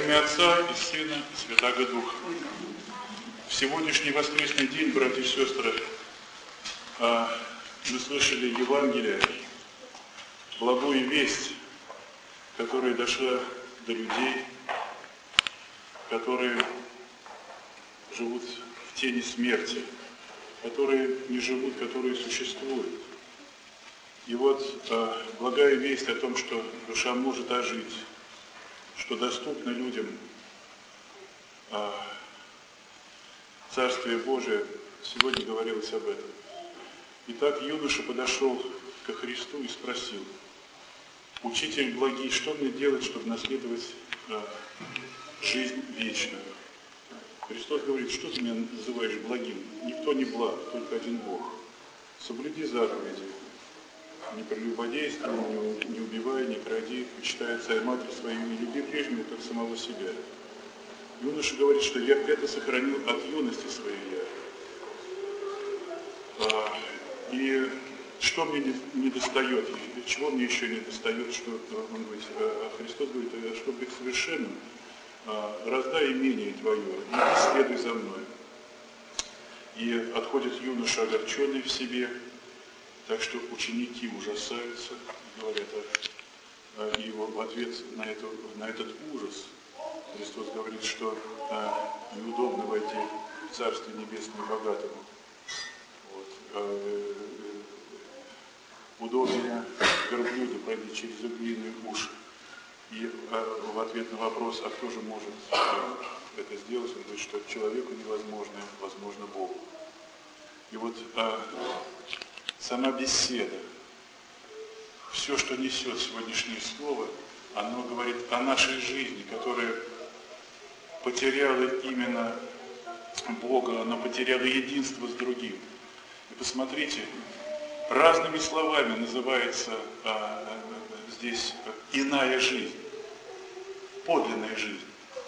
имя Отца и Сына и Святаго Духа. В сегодняшний воскресный день, братья и сестры, мы слышали Евангелие, благую весть, которая дошла до людей, которые живут в тени смерти, которые не живут, которые существуют. И вот благая весть о том, что душа может ожить, что доступно людям Царствие Божие, сегодня говорилось об этом. Итак, юноша подошел ко Христу и спросил: «Учитель благий, что мне делать, чтобы наследовать жизнь вечную?» Христос говорит: «Что ты меня называешь благим? Никто не благ, только один Бог. Соблюди заповеди. Не прелюбодействуй, не убивай, не кради, почитай отца и матерь свою, и люби ближнего, как самого себя». Юноша говорит, что я это сохранил от юности своей. И что мне не достает, чего мне еще не достает, что он говорит, Христос говорит: чтобы быть совершенным, раздай имение твое, и следуй за мной. И отходит юноша, огорченный в себе, так что ученики ужасаются, говорят, и его в ответ на этот ужас Христос говорит, что неудобно войти в Царствие Небесное богатому. Удобнее верблюду пройти через угрийные уши. И в ответ на вопрос, а кто же может это сделать, он говорит, что человеку невозможно, возможно Богу. И вот сама беседа, все, что несет сегодняшнее слово, оно говорит о нашей жизни, которая потеряла именно Бога, она потеряла единство с другим. И посмотрите, разными словами называется здесь иная жизнь, подлинная жизнь.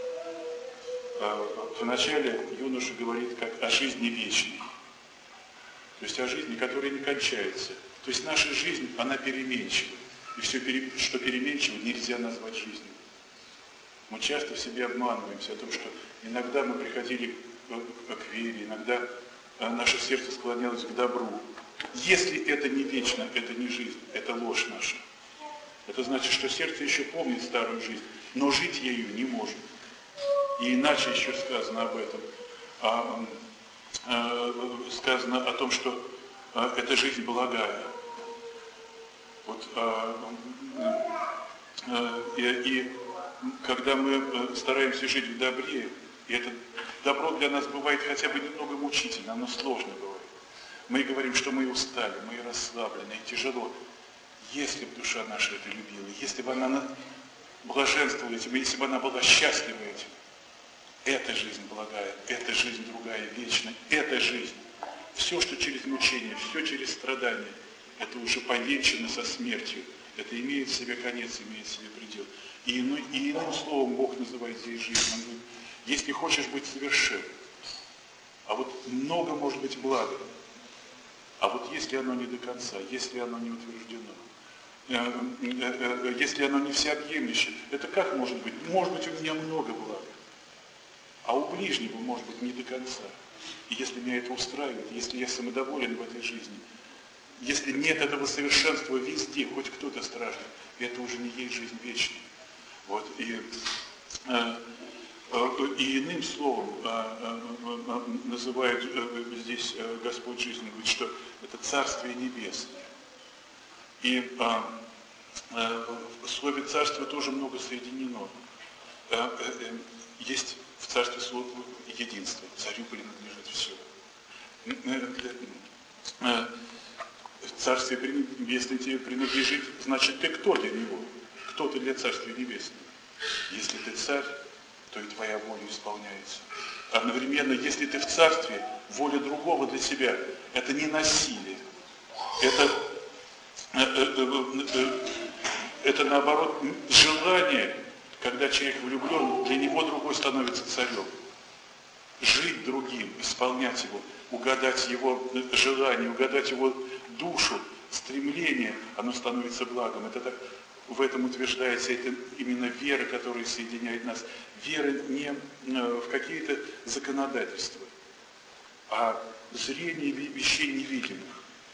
Вначале юноша говорит как о жизни вечной, то есть о жизни, которая не кончается. То есть наша жизнь, она переменчива. И все, что переменчиво, нельзя назвать жизнью. Мы часто в себе обманываемся о том, что иногда мы приходили к вере, иногда наше сердце склонялось к добру. Если это не вечно, это не жизнь, это ложь наша. Это значит, что сердце еще помнит старую жизнь, но жить ею не может. И иначе еще сказано об этом. Сказано о том, что эта жизнь благая. Вот, и когда мы стараемся жить в добре, и это добро для нас бывает хотя бы немного мучительно, оно сложно бывает. Мы говорим, что мы устали, мы расслаблены, и тяжело. Если бы душа наша это любила, если бы она блаженствовала этим, если бы она была счастлива этим, эта жизнь благая, эта жизнь другая, вечная, эта жизнь. Все, что через мучение, все через страдания, это уже повенчано со смертью. Это имеет в себе конец, имеет в себе предел. И иным словом Бог называет здесь жизнь. Он говорит: если хочешь быть совершенным, а вот много может быть блага, а вот если оно не до конца, если оно не утверждено, если оно не всеобъемлющее, это как может быть? Может быть, у меня много блага, а у ближнего может быть не до конца. И если меня это устраивает, если я самодоволен в этой жизни, если нет этого совершенства везде, хоть кто-то страждет, это уже не есть жизнь вечная. Вот. И иным словом называет здесь Господь жизнь, говорит, что это Царствие Небесное. И в слове «царство» тоже много соединено. Есть в Царстве слово единство, царю принадлежит все. В Царствие Небесное тебе принадлежит, значит, ты кто для него? Кто ты для Царствия Небесного? Если ты царь, то и твоя воля исполняется. Одновременно, если ты в царстве, воля другого для себя – это не насилие. Это наоборот желание, когда человек влюблен, для него другой становится царем. Жить другим, исполнять его, угадать его желание, угадать его душу, стремление, оно становится благом. Это так в этом утверждается, это именно вера, которая соединяет нас. Вера не в какие-то законодательства, а зрение вещей невидимых.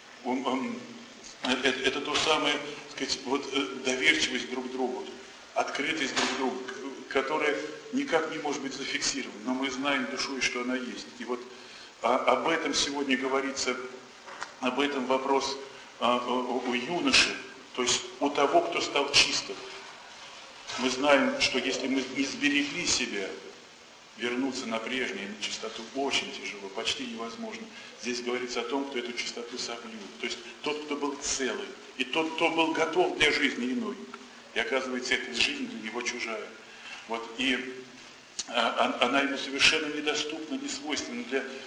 Это то самое, так сказать, вот доверчивость друг к другу, открытость друг к другу, которая никак не может быть зафиксирована, но мы знаем душой, что она есть. И вот об этом сегодня говорится, об этом вопрос у юноши, то есть у того, кто стал чистым. Мы знаем, что если мы не сберегли себя, вернуться на прежнее, на чистоту очень тяжело, почти невозможно. Здесь говорится о том, кто эту чистоту соблюл. То есть тот, кто был целый, и тот, кто был готов для жизни иной. И оказывается, эта жизнь для него чужая. Вот, и она ему совершенно недоступна, не свойственна.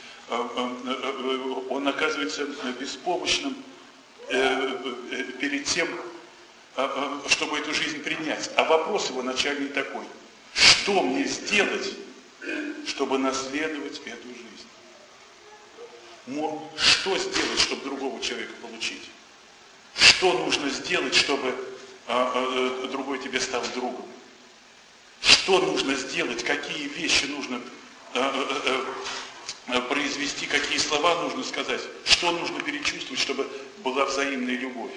Он оказывается беспомощным перед тем, чтобы эту жизнь принять. А вопрос его начальный такой: что мне сделать, чтобы наследовать эту жизнь? Что сделать, чтобы другого человека получить? Что нужно сделать, чтобы другой тебе стал другом? Что нужно сделать, какие вещи нужно произвести, какие слова нужно сказать, что нужно перечувствовать, чтобы была взаимная любовь.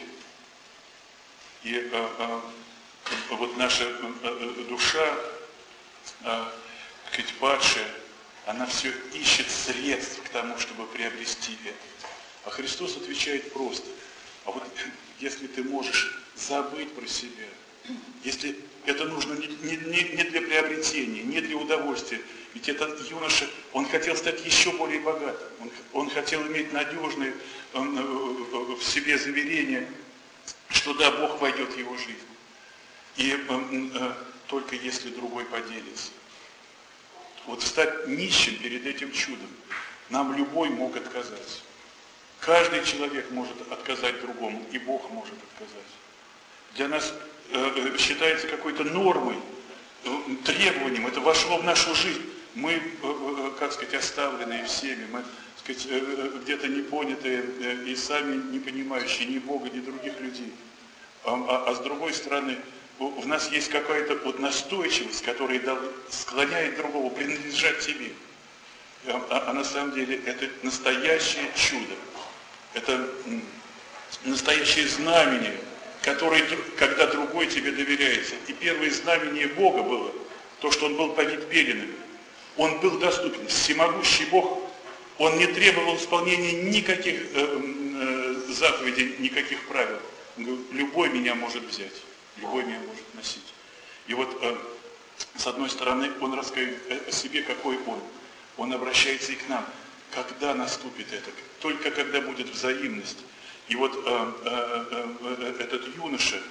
И вот наша душа, сказать, падшая, она все ищет средств к тому, чтобы приобрести это. А Христос отвечает просто: а вот если ты можешь забыть про себя, если это нужно не для приобретения, не для удовольствия, ведь этот юноша, он хотел стать еще более богатым, он хотел иметь надежное в себе заверение, что да, Бог войдет в его жизнь. И только если другой поделится. Вот стать нищим перед этим чудом нам любой мог отказать. Каждый человек может отказать другому, и Бог может отказать. Для нас считается какой-то нормой, требованием, это вошло в нашу жизнь. Мы, как сказать, оставленные всеми, мы, так сказать, где-то непонятые и сами не понимающие ни Бога, ни других людей. А с другой стороны, в нас есть какая-то вот настойчивость, которая склоняет другого принадлежать тебе. А на самом деле это настоящее чудо. Это настоящее знамение, которое, когда другой тебе доверяется. И первое знамение Бога было то, что Он был повит пеленами. Он был доступен. Всемогущий Бог, Он не требовал исполнения никаких заповедей, никаких правил. Он говорит: любой меня может взять, любой меня может носить. И вот с одной стороны, Он рассказывает о себе, какой Он. Он обращается и к нам. Когда наступит это? Только когда будет взаимность. И вот этот юноша,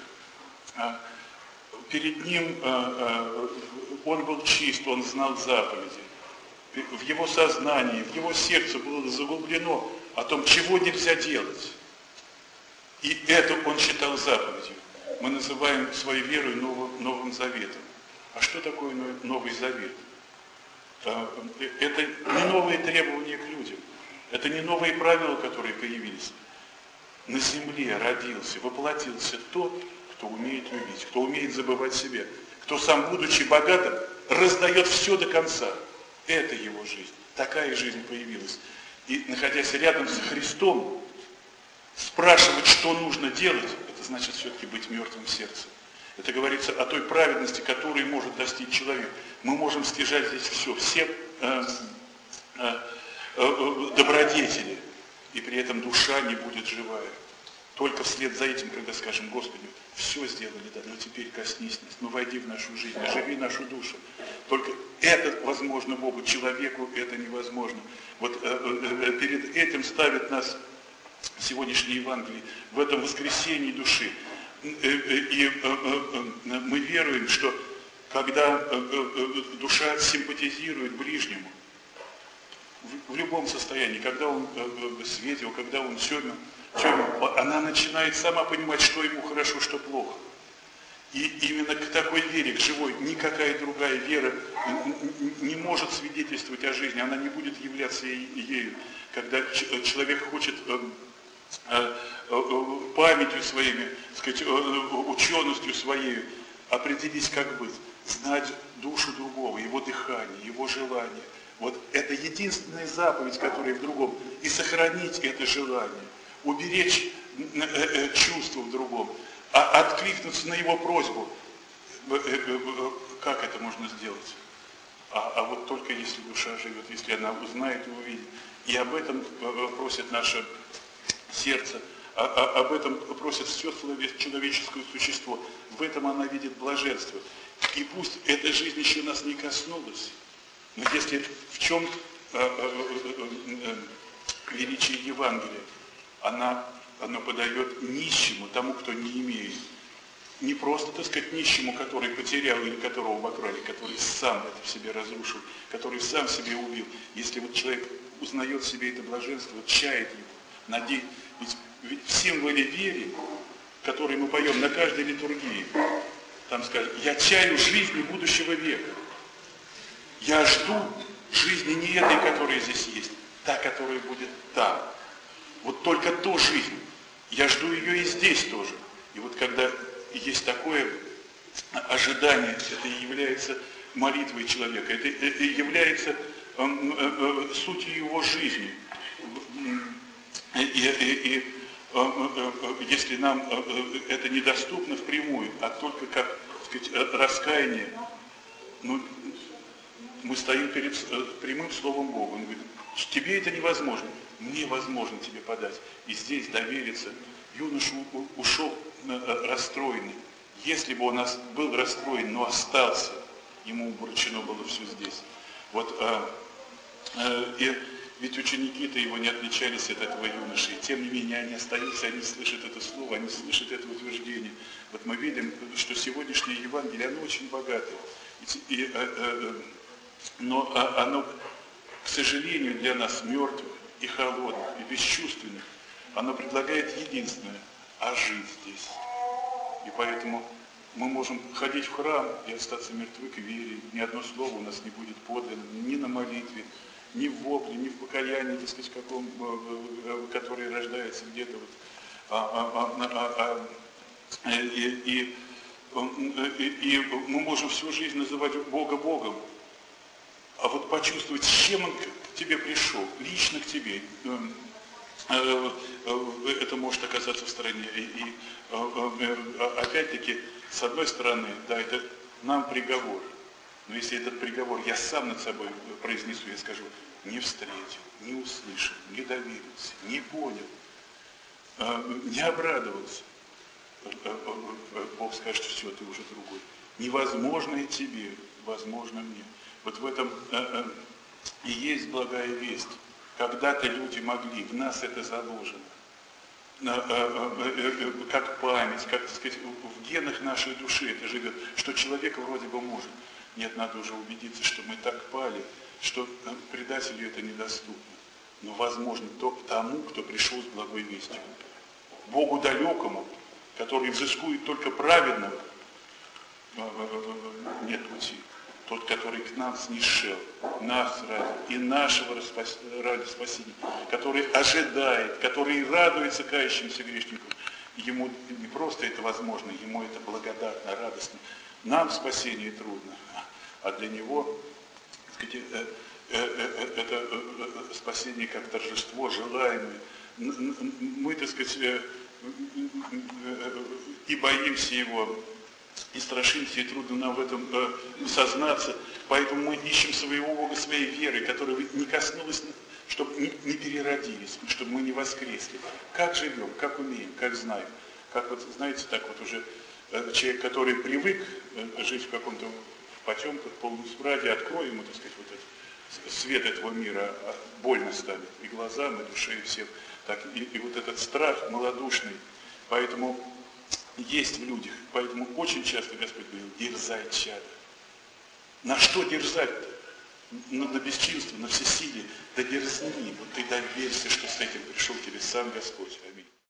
перед ним он был чист, он знал заповеди. В его сознании, в его сердце было заглублено о том, чего нельзя делать. И это он считал заповедью. Мы называем своей верой Новым Заветом. А что такое Новый Завет? Это не новые требования к людям. Это не новые правила, которые появились. На земле родился, воплотился тот, кто умеет любить, кто умеет забывать себя, кто сам, будучи богатым, раздает все до конца. Это его жизнь. Такая жизнь появилась. И, находясь рядом со Христом, спрашивать, что нужно делать, это значит все-таки быть мертвым сердцем. Это говорится о той праведности, которую может достичь человек. Мы можем стяжать здесь все добродетели, и при этом душа не будет живая. Только вслед за этим, когда скажем: Господи, все сделали, да, но теперь коснись нас, ну войди в нашу жизнь, оживи нашу душу. Только это возможно Богу, человеку это невозможно. Вот перед этим ставит нас сегодняшний Евангелие, в этом воскресении души. И мы веруем, что когда душа симпатизирует ближнему, в любом состоянии, когда он светил, когда он темен, она начинает сама понимать, что ему хорошо, что плохо. И именно к такой вере, к живой, никакая другая вера не может свидетельствовать о жизни, она не будет являться ею. Когда человек хочет памятью своими, сказать, ученостью своей определись, как быть, знать душу другого, его дыхание, его желание. Вот это единственная заповедь, которая в другом. И сохранить это желание, уберечь чувство в другом, откликнуться на его просьбу. Как это можно сделать? А вот только если душа живет, если она узнает и увидит. И об этом просит наше сердце, об этом просит все человеческое существо. В этом она видит блаженство. И пусть эта жизнь еще нас не коснулась, но если в чем величие Евангелия, оно подает нищему, тому, кто не имеет. Не просто, так сказать, нищему, который потерял или которого обокрали, который сам это в себе разрушил, который сам себе убил. Если вот человек узнает в себе это блаженство, чает его, надеется. Ведь в символе веры, который мы поем на каждой литургии, там скажем, я чаю жизни будущего века. Я жду жизни не этой, которая здесь есть, та, которая будет там. Вот только ту жизнь. Я жду ее и здесь тоже. И вот когда есть такое ожидание, это и является молитвой человека, это является сутью его жизни. И если нам это недоступно впрямую, а только как, так сказать, раскаяние, ну, мы стоим перед прямым словом Бога. Он говорит, тебе это невозможно, мне возможно тебе подать. И здесь довериться. Юноша ушел расстроенный. Если бы он был расстроен, но остался, ему обручено было все здесь. Вот, ведь ученики-то его не отличались от этого юноши. И тем не менее они остаются, они слышат это слово, они слышат это утверждение. Вот мы видим, что сегодняшнее Евангелие, оно очень богатое. Но оно, к сожалению, для нас мертвых и холодных, и бесчувственных. Оно предлагает единственное – жить здесь. И поэтому мы можем ходить в храм и остаться мертвы к вере. Ни одно слово у нас не будет подлинно, ни на молитве, ни в вопле, ни в покаянии, так сказать, каком, который рождается где-то. И мы можем всю жизнь называть Бога Богом, а вот почувствовать, с чем Он к тебе пришел, лично к тебе, это может оказаться в стороне. И опять-таки, с одной стороны, да, это нам приговор. Но если этот приговор я сам над собой произнесу, я скажу, не встретил, не услышал, не доверился, не понял, не обрадовался, Бог скажет, все, ты уже другой. Невозможное тебе, возможно мне. Вот в этом и есть благая весть. Когда-то люди могли, в нас это заложено, как память, как, так сказать, в генах нашей души это живет, что человек вроде бы может. Нет, надо уже убедиться, что мы так пали, что предателю это недоступно. Но возможно тому, кто пришел с благой вестью. Богу далекому, который взыскует только праведного, нет пути. Тот, который к нам снишел, нас ради и нашего ради спасения, который ожидает, который радуется кающимся грешникам. Ему не просто это возможно, ему это благодатно, радостно. Нам спасение трудно, а для него, так сказать, это спасение как торжество желаемое. Мы, так сказать, и боимся его, и страшимся, и трудно нам в этом сознаться. Поэтому мы ищем своего Бога, своей веры, которая не коснулась, чтобы не переродились, чтобы мы не воскресли. Как живем, как умеем, как знаем. Как вот, знаете, так вот уже человек, который привык жить в каком-то потемках, полусмраде, откроем ему, так сказать, вот этот свет этого мира, больно станет и глазам, и душе, и всем. Так, и вот этот страх малодушный. Поэтому есть в людях. Поэтому очень часто Господь говорил, дерзай, чадо. На что дерзать-то? На бесчинство, на всесилие. Да дерзни, вот ты доверься, что с этим пришел тебе сам Господь. Аминь.